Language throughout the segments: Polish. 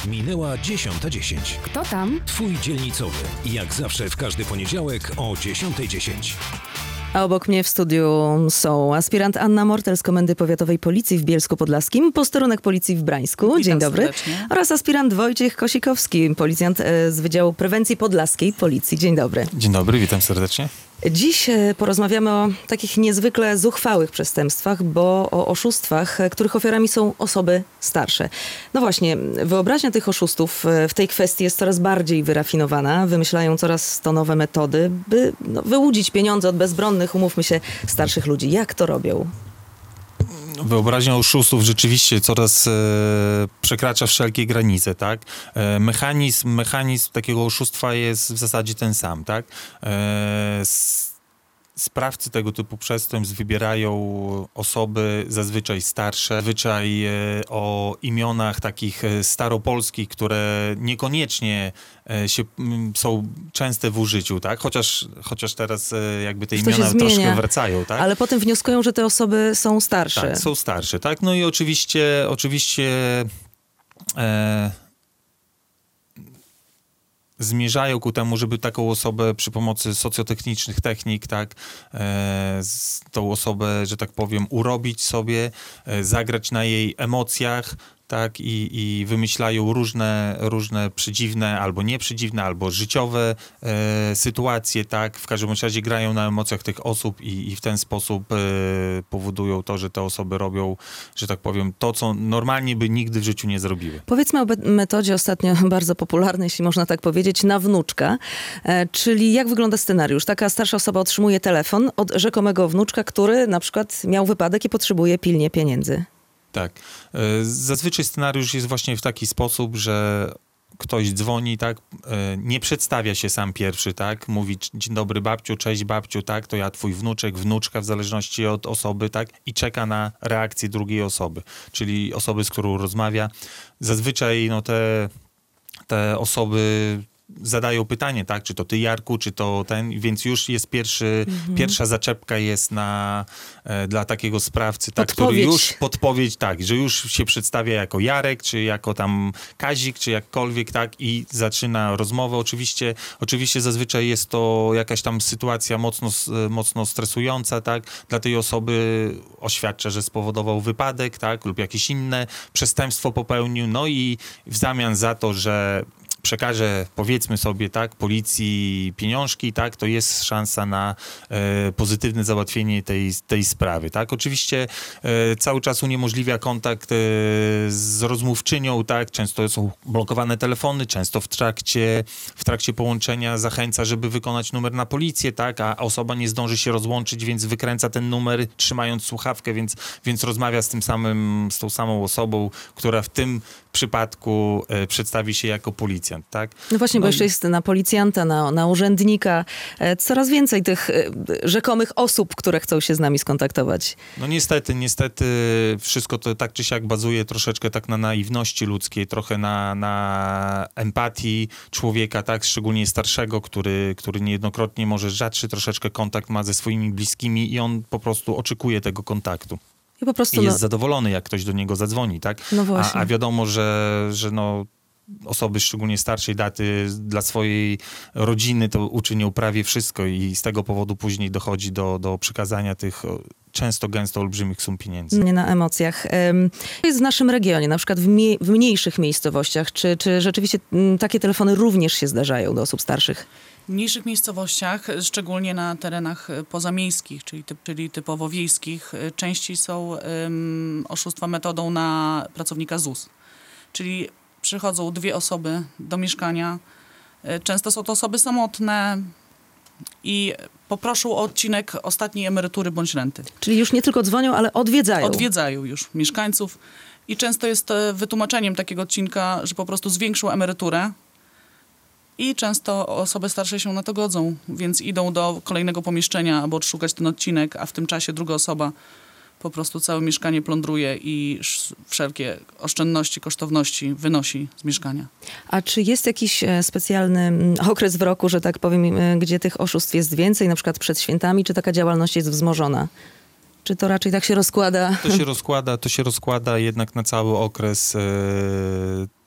Minęła 10:10. Kto tam? Twój dzielnicowy. Jak zawsze w każdy poniedziałek o 10:10. A obok mnie w studiu są aspirant Anna Mortel z Komendy Powiatowej Policji w Bielsku Podlaskim, posterunek Policji w Brańsku. Witam Dzień dobry. serdecznie. Oraz aspirant Wojciech Kosikowski, policjant z Wydziału Prewencji Podlaskiej Policji. Dzień dobry. Dzień dobry, witam serdecznie. Dziś porozmawiamy o takich niezwykle zuchwałych przestępstwach, bo o oszustwach, których ofiarami są osoby starsze. No właśnie, wyobraźnia tych oszustów w tej kwestii jest coraz bardziej wyrafinowana. Wymyślają coraz to nowe metody, by wyłudzić pieniądze od bezbronnych, umówmy się, starszych ludzi. Jak to robią? Wyobraźnia oszustów rzeczywiście coraz przekracza wszelkie granice, tak? Mechanizm takiego oszustwa jest w zasadzie ten sam, tak? Sprawcy tego typu przestępstw wybierają osoby zazwyczaj starsze, zazwyczaj o imionach takich staropolskich, które niekoniecznie są częste w użyciu, tak? Chociaż teraz jakby te imiona troszkę wracają, tak? Ale potem wnioskują, że te osoby są starsze. Tak, są starsze, tak? No i oczywiście zmierzają ku temu, żeby taką osobę przy pomocy socjotechnicznych technik, tak, tą osobę, że tak powiem, urobić sobie, zagrać na jej emocjach, tak, i wymyślają różne przedziwne, albo nieprzedziwne, albo życiowe sytuacje, tak, w każdym razie grają na emocjach tych osób i w ten sposób powodują to, że te osoby robią, że tak powiem, to, co normalnie by nigdy w życiu nie zrobiły. Powiedzmy o metodzie ostatnio bardzo popularnej, jeśli można tak powiedzieć, na wnuczka. Czyli jak wygląda scenariusz? Taka starsza osoba otrzymuje telefon od rzekomego wnuczka, który na przykład miał wypadek i potrzebuje pilnie pieniędzy. Tak. Zazwyczaj scenariusz jest właśnie w taki sposób, że ktoś dzwoni, tak, nie przedstawia się sam pierwszy, tak, mówi dzień dobry babciu, cześć babciu, tak, to ja twój wnuczek, wnuczka w zależności od osoby, tak, i czeka na reakcję drugiej osoby, czyli osoby, z którą rozmawia. Zazwyczaj te osoby zadają pytanie, tak, czy to ty, Jarku, czy to ten, więc już jest pierwsza zaczepka jest dla takiego sprawcy, tak, który już podpowiedź, tak, że już się przedstawia jako Jarek, czy jako tam Kazik, czy jakkolwiek, tak, i zaczyna rozmowę. Oczywiście zazwyczaj jest to jakaś tam sytuacja mocno stresująca, tak, dla tej osoby oświadcza, że spowodował wypadek, tak, lub jakieś inne przestępstwo popełnił, no i w zamian za to, że przekaże, powiedzmy sobie, tak, policji pieniążki, tak, to jest szansa na pozytywne załatwienie tej sprawy, tak. Oczywiście cały czas uniemożliwia kontakt z rozmówczynią, tak, często są blokowane telefony, często w trakcie połączenia zachęca, żeby wykonać numer na policję, tak, a osoba nie zdąży się rozłączyć, więc wykręca ten numer, trzymając słuchawkę, więc rozmawia z tą samą osobą, która w tym przypadku przedstawi się jako policjant, tak? No właśnie, bo jeszcze jest na policjanta, na urzędnika coraz więcej tych rzekomych osób, które chcą się z nami skontaktować. No niestety wszystko to tak czy siak bazuje troszeczkę tak na naiwności ludzkiej, trochę na empatii człowieka, tak, szczególnie starszego, który niejednokrotnie może rzadszy troszeczkę kontakt ma ze swoimi bliskimi i on po prostu oczekuje tego kontaktu. I jest zadowolony, jak ktoś do niego zadzwoni, tak? No właśnie. A wiadomo, że osoby szczególnie starszej daty dla swojej rodziny to uczynią prawie wszystko i z tego powodu później dochodzi do przekazania tych często gęsto olbrzymich sum pieniędzy. Nie na emocjach. To jest w naszym regionie, na przykład w mniejszych miejscowościach. Czy rzeczywiście takie telefony również się zdarzają do osób starszych? W mniejszych miejscowościach, szczególnie na terenach pozamiejskich, czyli typowo wiejskich, częściej są oszustwa metodą na pracownika ZUS. Czyli przychodzą dwie osoby do mieszkania. Często są to osoby samotne i poproszą o odcinek ostatniej emerytury bądź renty. Czyli już nie tylko dzwonią, ale odwiedzają. Odwiedzają już mieszkańców i często jest wytłumaczeniem takiego odcinka, że po prostu zwiększą emeryturę. I często osoby starsze się na to godzą, więc idą do kolejnego pomieszczenia, aby odszukać ten odcinek, a w tym czasie druga osoba po prostu całe mieszkanie plądruje i wszelkie oszczędności, kosztowności wynosi z mieszkania. A czy jest jakiś specjalny okres w roku, że tak powiem, gdzie tych oszustw jest więcej, na przykład przed świętami, czy taka działalność jest wzmożona? Czy to raczej tak się rozkłada? To się rozkłada jednak na cały okres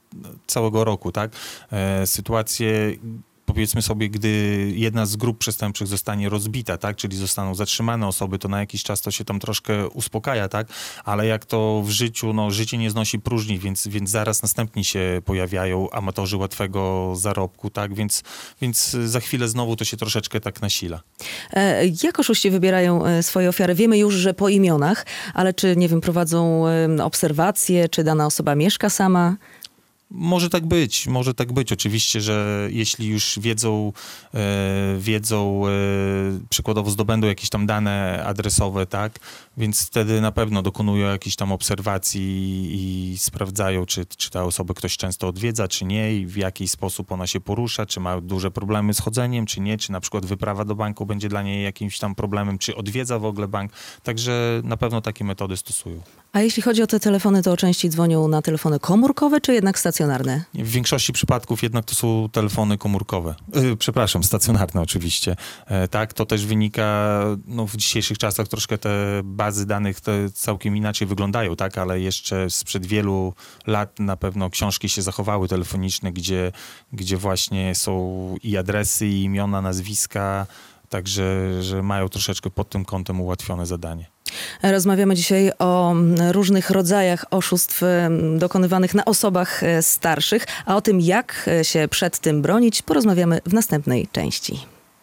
całego roku, tak? Sytuacje, powiedzmy sobie, gdy jedna z grup przestępczych zostanie rozbita, tak, czyli zostaną zatrzymane osoby, to na jakiś czas to się tam troszkę uspokaja, tak, ale jak to w życiu, no życie nie znosi próżni, więc zaraz następni się pojawiają amatorzy łatwego zarobku, tak, więc za chwilę znowu to się troszeczkę tak nasila. Jak oszuści wybierają swoje ofiary? Wiemy już, że po imionach, ale czy, nie wiem, prowadzą obserwacje, czy dana osoba mieszka sama? Może tak być. Oczywiście, że jeśli już wiedzą, przykładowo zdobędą jakieś tam dane adresowe, tak, więc wtedy na pewno dokonują jakichś tam obserwacji i sprawdzają, czy ta osoba ktoś często odwiedza, czy nie i w jaki sposób ona się porusza, czy ma duże problemy z chodzeniem, czy nie, czy na przykład wyprawa do banku będzie dla niej jakimś tam problemem, czy odwiedza w ogóle bank. Także na pewno takie metody stosują. A jeśli chodzi o te telefony, to częściej dzwonią na telefony komórkowe, czy jednak stacjonarne? W większości przypadków jednak to są telefony komórkowe. Stacjonarne oczywiście. Tak, to też wynika, no w dzisiejszych czasach troszkę te bazy danych te całkiem inaczej wyglądają, tak, ale jeszcze sprzed wielu lat na pewno książki się zachowały telefoniczne, gdzie właśnie są i adresy, i imiona, nazwiska, także że mają troszeczkę pod tym kątem ułatwione zadanie. Rozmawiamy dzisiaj o różnych rodzajach oszustw dokonywanych na osobach starszych, a o tym, jak się przed tym bronić, porozmawiamy w następnej części.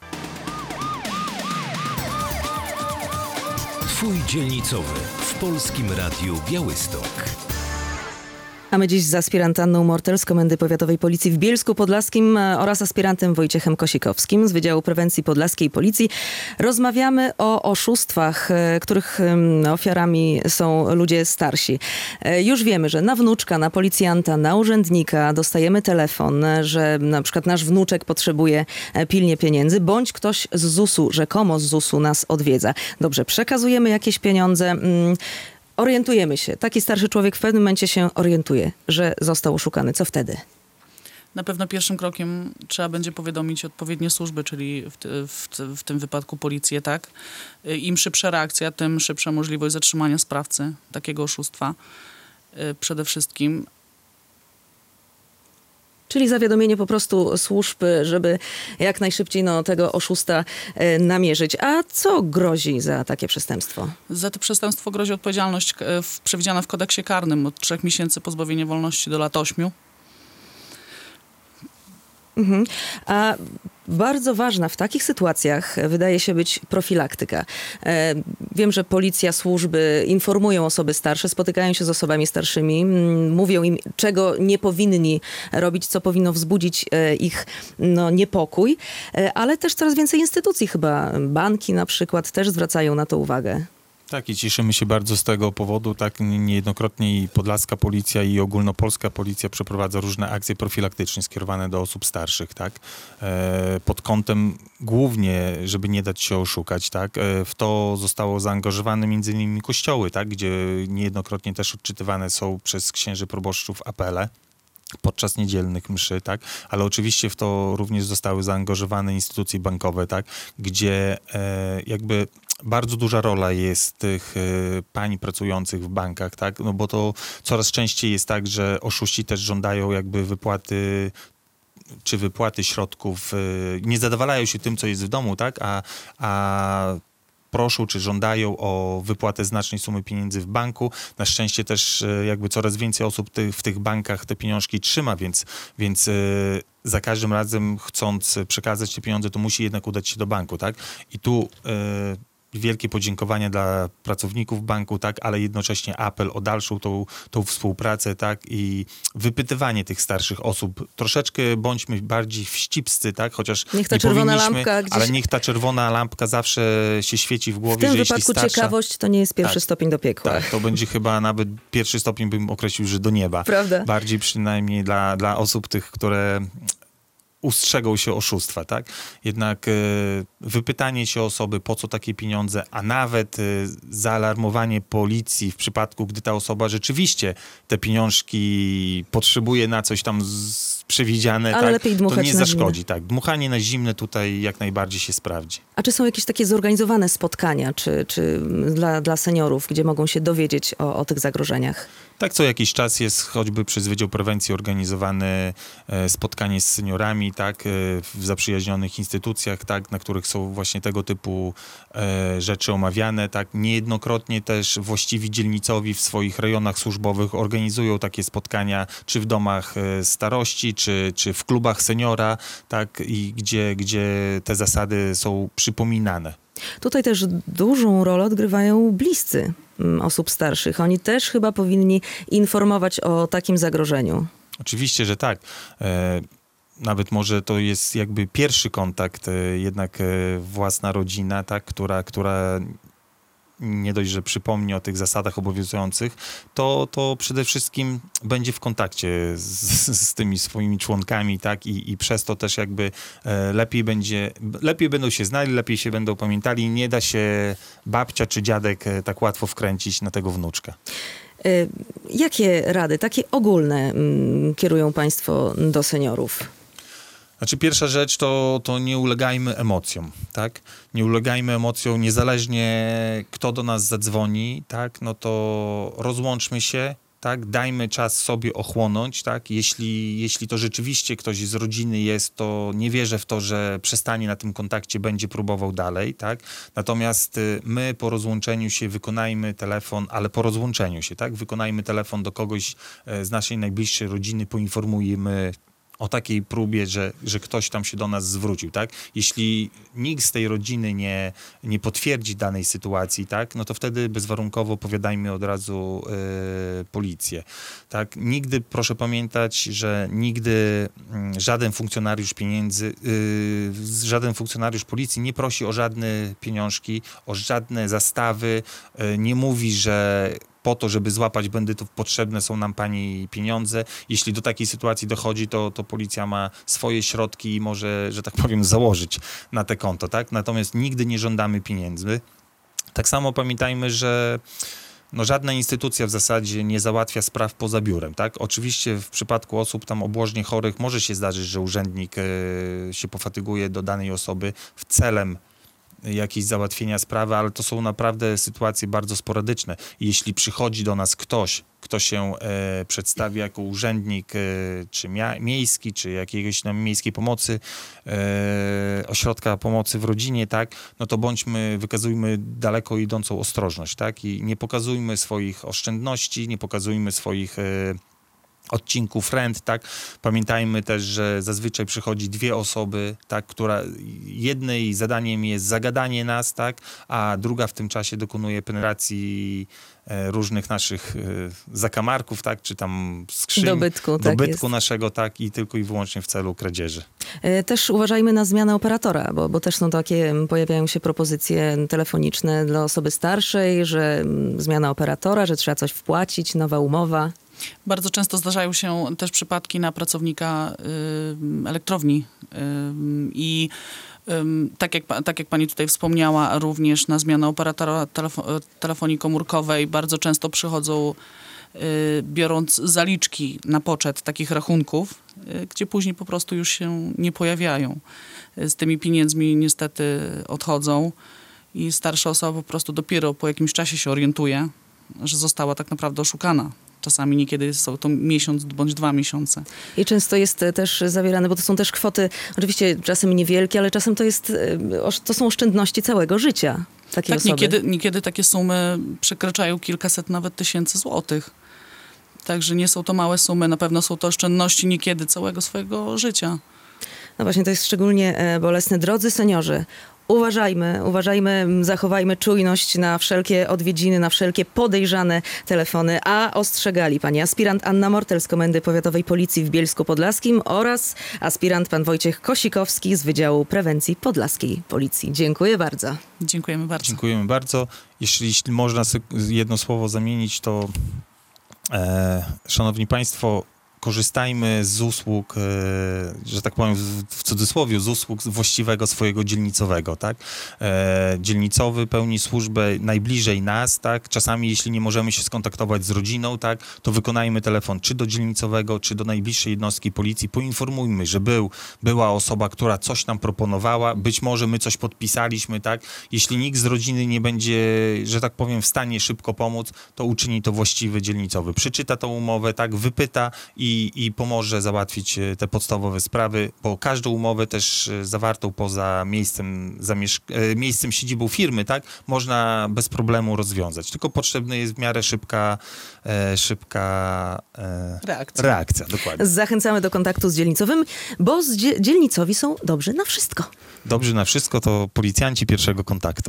Twój dzielnicowy w Polskim Radiu Białystok. A my dziś z aspirantanną Mortel z Komendy Powiatowej Policji w Bielsku Podlaskim oraz aspirantem Wojciechem Kosikowskim z Wydziału Prewencji Podlaskiej Policji rozmawiamy o oszustwach, których ofiarami są ludzie starsi. Już wiemy, że na wnuczka, na policjanta, na urzędnika dostajemy telefon, że na przykład nasz wnuczek potrzebuje pilnie pieniędzy, bądź ktoś z ZUS-u, rzekomo z ZUS-u nas odwiedza. Dobrze, przekazujemy jakieś pieniądze. Orientujemy się. Taki starszy człowiek w pewnym momencie się orientuje, że został oszukany. Co wtedy? Na pewno pierwszym krokiem trzeba będzie powiadomić odpowiednie służby, czyli w tym wypadku policję, tak? Im szybsza reakcja, tym szybsza możliwość zatrzymania sprawcy takiego oszustwa. Przede wszystkim. Czyli zawiadomienie po prostu służb, żeby jak najszybciej tego oszusta namierzyć. A co grozi za takie przestępstwo? Za to przestępstwo grozi odpowiedzialność przewidziana w kodeksie karnym od 3 miesięcy pozbawienia wolności do lat 8. Mhm. A bardzo ważna w takich sytuacjach wydaje się być profilaktyka. Wiem, że policja, służby informują osoby starsze, spotykają się z osobami starszymi, mówią im, czego nie powinni robić, co powinno wzbudzić ich niepokój, ale też coraz więcej instytucji, chyba banki na przykład, też zwracają na to uwagę. Tak, i cieszymy się bardzo z tego powodu. Tak, niejednokrotnie i podlaska policja, i ogólnopolska policja przeprowadza różne akcje profilaktyczne skierowane do osób starszych, tak, pod kątem głównie, żeby nie dać się oszukać, tak, w to zostało zaangażowane między innymi kościoły, tak, gdzie niejednokrotnie też odczytywane są przez księży proboszczów apele podczas niedzielnych mszy, tak, ale oczywiście w to również zostały zaangażowane instytucje bankowe, tak, gdzie jakby bardzo duża rola jest tych pań pracujących w bankach, tak, no bo to coraz częściej jest tak, że oszuści też żądają jakby wypłaty środków, nie zadowalają się tym, co jest w domu, tak, a proszą czy żądają o wypłatę znacznej sumy pieniędzy w banku. Na szczęście też jakby coraz więcej osób w tych bankach te pieniążki trzyma, więc za każdym razem chcąc przekazać te pieniądze, to musi jednak udać się do banku, tak? I tu wielkie podziękowania dla pracowników banku, tak, ale jednocześnie apel o dalszą tą współpracę, tak, i wypytywanie tych starszych osób. Troszeczkę bądźmy bardziej wścibscy, tak, chociaż niech ta czerwona lampka gdzieś... ale niech ta czerwona lampka zawsze się świeci w głowie, w tym że wypadku jeśli starsza... ciekawość to nie jest pierwszy stopień do piekła. Tak, to będzie chyba nawet pierwszy stopień, bym określił, że do nieba. Prawda? Bardziej przynajmniej dla osób tych, które ustrzegą się oszustwa, tak? Jednak wypytanie się osoby, po co takie pieniądze, a nawet zaalarmowanie policji w przypadku, gdy ta osoba rzeczywiście te pieniążki potrzebuje na coś tam przewidziane, ale tak? lepiej dmuchać to nie na zaszkodzi. zimne. Tak, dmuchanie na zimne tutaj jak najbardziej się sprawdzi. A czy są jakieś takie zorganizowane spotkania, czy dla seniorów, gdzie mogą się dowiedzieć o tych zagrożeniach? Tak, co jakiś czas jest choćby przez Wydział Prewencji organizowane spotkanie z seniorami, tak, w zaprzyjaźnionych instytucjach, tak, na których są właśnie tego typu rzeczy omawiane, tak. Niejednokrotnie też właściwi dzielnicowi w swoich rejonach służbowych organizują takie spotkania, czy w domach starości, czy w klubach seniora, tak, i gdzie te zasady są przypominane. Tutaj też dużą rolę odgrywają bliscy osób starszych. Oni też chyba powinni informować o takim zagrożeniu. Oczywiście, że tak. Nawet może to jest jakby pierwszy kontakt, jednak własna rodzina, tak, która nie dość, że przypomni o tych zasadach obowiązujących, to przede wszystkim będzie w kontakcie z tymi swoimi członkami, tak, i przez to też jakby lepiej będą się znali, lepiej się będą pamiętali. Nie da się babcia czy dziadek tak łatwo wkręcić na tego wnuczka. Jakie rady, takie ogólne, kierują państwo do seniorów? Znaczy pierwsza rzecz to nie ulegajmy emocjom, tak? Nie ulegajmy emocjom, niezależnie kto do nas zadzwoni, tak? No to rozłączmy się, tak? Dajmy czas sobie ochłonąć, tak? Jeśli to rzeczywiście ktoś z rodziny jest, to nie wierzę w to, że przestanie na tym kontakcie, będzie próbował dalej, tak? Natomiast my po rozłączeniu się wykonajmy telefon, ale po rozłączeniu się, tak? Wykonajmy telefon do kogoś z naszej najbliższej rodziny, poinformujemy o takiej próbie, że ktoś tam się do nas zwrócił, tak? Jeśli nikt z tej rodziny nie potwierdzi danej sytuacji, tak? No to wtedy bezwarunkowo powiadajmy od razu policję, tak? Nigdy, proszę pamiętać, że nigdy żaden funkcjonariusz policji nie prosi o żadne pieniążki, o żadne zastawy, nie mówi, że po to, żeby złapać bandytów, potrzebne są nam pani pieniądze. Jeśli do takiej sytuacji dochodzi, to policja ma swoje środki i może, że tak powiem, założyć na te konto, tak? Natomiast nigdy nie żądamy pieniędzy. Tak samo pamiętajmy, że żadna instytucja w zasadzie nie załatwia spraw poza biurem, tak? Oczywiście w przypadku osób tam obłożnie chorych może się zdarzyć, że urzędnik się pofatyguje do danej osoby w celem jakieś załatwienia sprawy, ale to są naprawdę sytuacje bardzo sporadyczne. Jeśli przychodzi do nas ktoś, kto się przedstawia jako urzędnik czy miejski, czy jakiegoś miejskiej pomocy, ośrodka pomocy w rodzinie, tak, no to wykazujmy daleko idącą ostrożność, tak, i nie pokazujmy swoich oszczędności, nie pokazujmy swoich odcinków rent, tak. Pamiętajmy też, że zazwyczaj przychodzi dwie osoby, tak, jednej zadaniem jest zagadanie nas, tak, a druga w tym czasie dokonuje penetracji różnych naszych zakamarków, tak, czy tam skrzyń, dobytku naszego, tak, i tylko i wyłącznie w celu kradzieży. Też uważajmy na zmianę operatora, bo też są takie, pojawiają się propozycje telefoniczne dla osoby starszej, że zmiana operatora, że trzeba coś wpłacić, nowa umowa. Bardzo często zdarzają się też przypadki na pracownika elektrowni i tak jak pani tutaj wspomniała, również na zmianę operatora telefonii komórkowej bardzo często przychodzą biorąc zaliczki na poczet takich rachunków, gdzie później po prostu już się nie pojawiają. Z tymi pieniędzmi niestety odchodzą i starsza osoba po prostu dopiero po jakimś czasie się orientuje, że została tak naprawdę oszukana. Czasami niekiedy są to miesiąc bądź 2 miesiące. I często jest też zawierane, bo to są też kwoty, oczywiście czasem niewielkie, ale czasem to są oszczędności całego życia takiej osoby. Niekiedy takie sumy przekraczają kilkaset nawet tysięcy złotych. Także nie są to małe sumy, na pewno są to oszczędności niekiedy całego swojego życia. No właśnie, to jest szczególnie bolesne. Drodzy seniorzy, uważajmy, zachowajmy czujność na wszelkie odwiedziny, na wszelkie podejrzane telefony, a ostrzegali pani aspirant Anna Mortel z Komendy Powiatowej Policji w Bielsku Podlaskim oraz aspirant pan Wojciech Kosikowski z Wydziału Prewencji Podlaskiej Policji. Dziękuję bardzo. Dziękujemy bardzo. Dziękujemy bardzo. Jeśli jedno słowo zamienić, to szanowni państwo, korzystajmy z usług, że tak powiem w cudzysłowie, z usług właściwego swojego dzielnicowego, tak? Dzielnicowy pełni służbę najbliżej nas, tak? Czasami jeśli nie możemy się skontaktować z rodziną, tak? To wykonajmy telefon czy do dzielnicowego, czy do najbliższej jednostki policji, poinformujmy, że była osoba, która coś nam proponowała, być może my coś podpisaliśmy, tak? Jeśli nikt z rodziny nie będzie, że tak powiem, w stanie szybko pomóc, to uczyni to właściwy dzielnicowy. Przeczyta tą umowę, tak? Wypyta i pomoże załatwić te podstawowe sprawy, bo każdą umowę też zawartą poza miejscem siedzibą firmy, tak? Można bez problemu rozwiązać. Tylko potrzebna jest w miarę szybka reakcja. Dokładnie. Zachęcamy do kontaktu z dzielnicowym, bo dzielnicowi są dobrzy na wszystko. Dobrzy na wszystko to policjanci pierwszego kontaktu.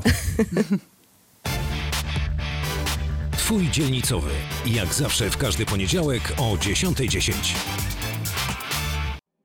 Twój dzielnicowy. Jak zawsze w każdy poniedziałek o 10:10.